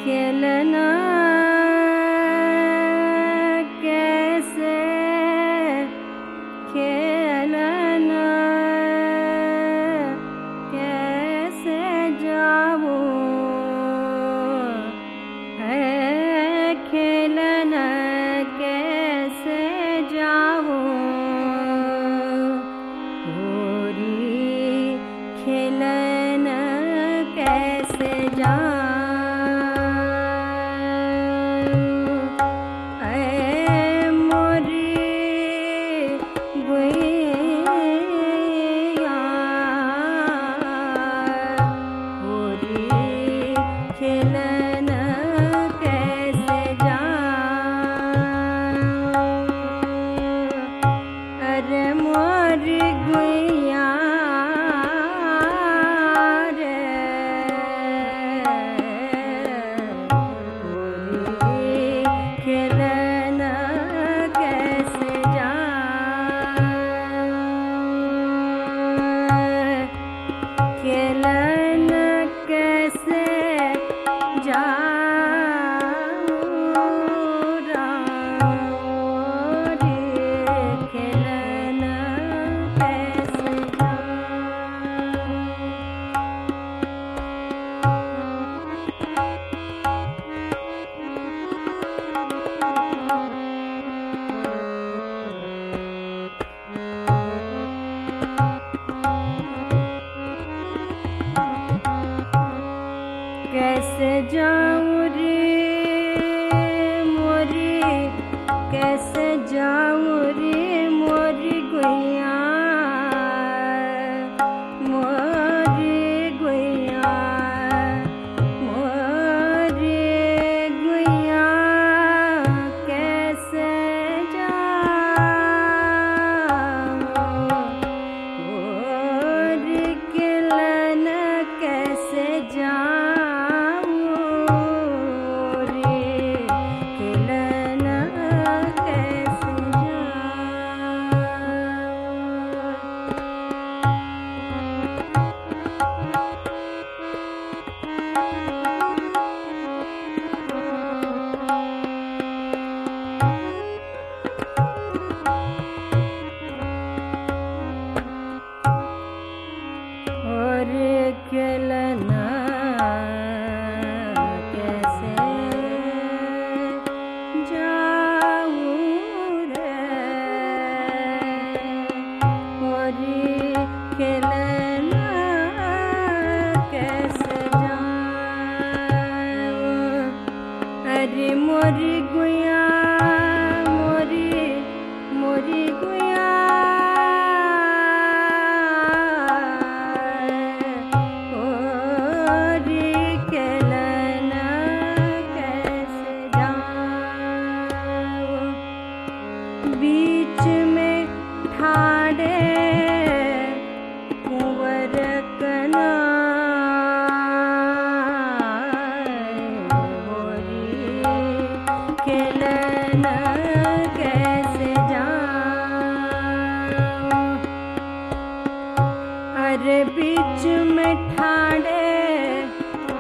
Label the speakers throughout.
Speaker 1: खेलना कैसे खेलना कैसे जाऊं है खेलना कैसे जाऊं होरी खेलना कैसे जाऊं कैसे जाऊं रे मोरी कैसे जाऊं रे मोरी गुइया मोरी गुइया मोरी गुइया कैसे जाऊं मोरी खेलना कैसे जाऊं खेलना कैसे जाऊं रे मोरी खेलना कैसे जाऊं अरे मोरी गुइया मोरी मोरी गुइया बीच में ठाड़े कुंवर कना होरी खेलना कैसे जाऊं अरे बीच में ठाड़े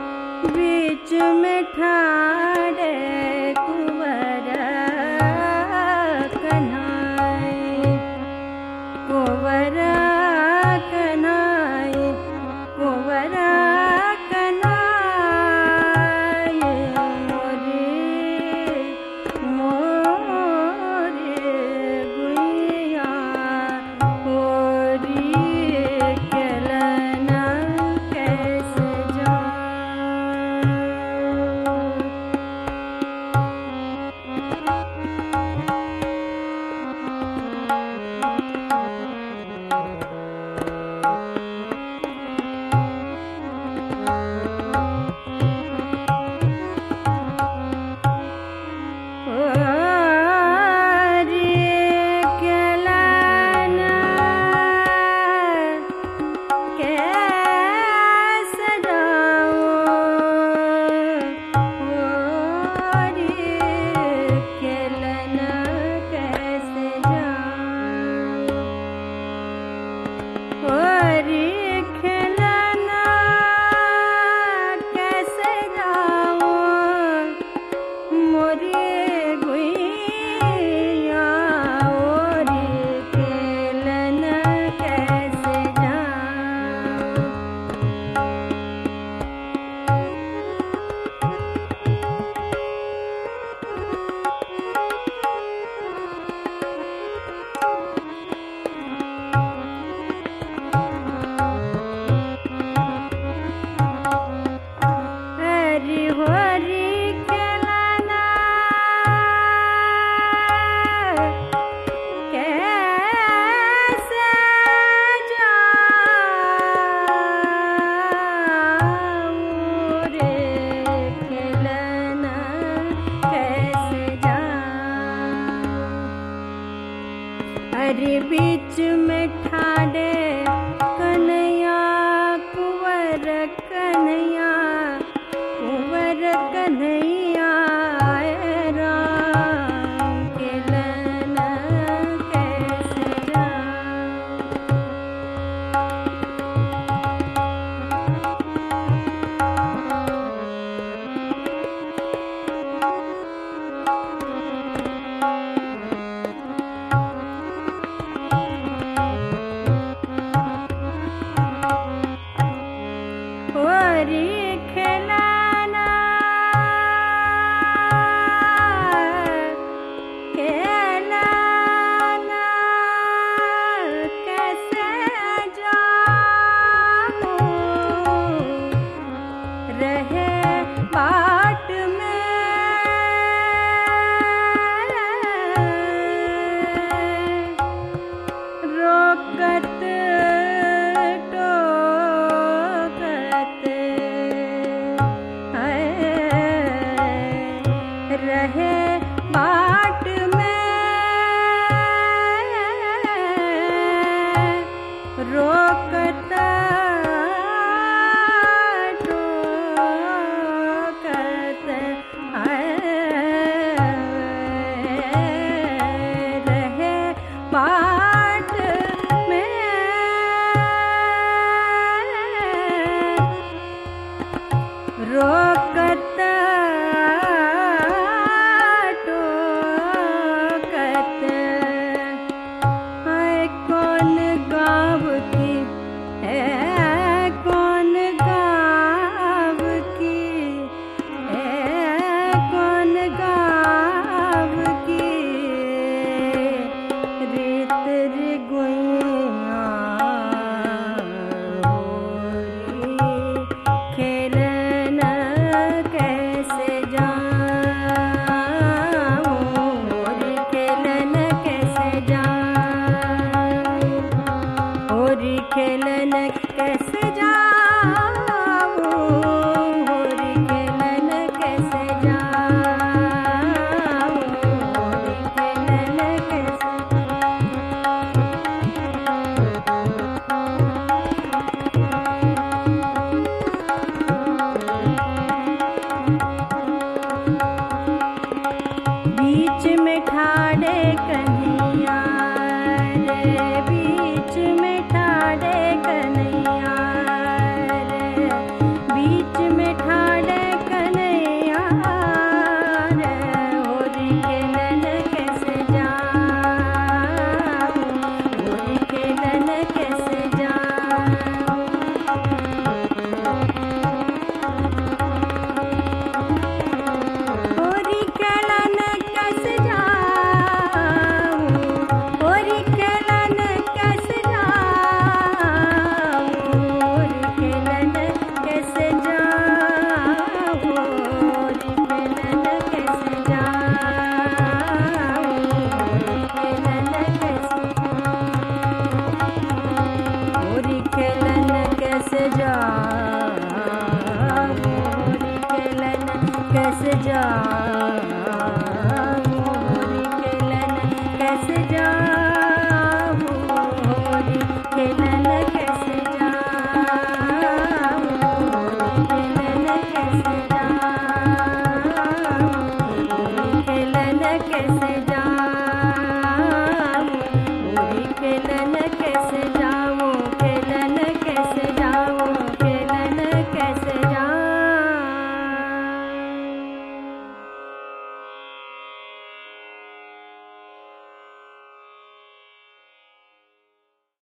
Speaker 1: खेलना खेलना कैसे जाऊं रहे बाट में रोकत रहे बाट में रोकत टोकत रहे बाट में रोकत खेलन कैसे जाऊं होरी खेलन कैसे जाऊं होरी खेलन कैसे बीच में ठाड़े कन्हैया रे बीच में ठाड़े कन्हैया रे बीच में ठाड़े कन्हैया रे होरी खेलन कैसे जाऊं होरी खेलन कैसे जाऊं होरी खेलन कैसे जाऊं होरी खेलन कैसे जाऊं होरी खेलन कैसे जाऊं होरी खेलन कैसे जाऊं होरी खेलन कैसे जाऊं होरी खेलन कैसे जाऊं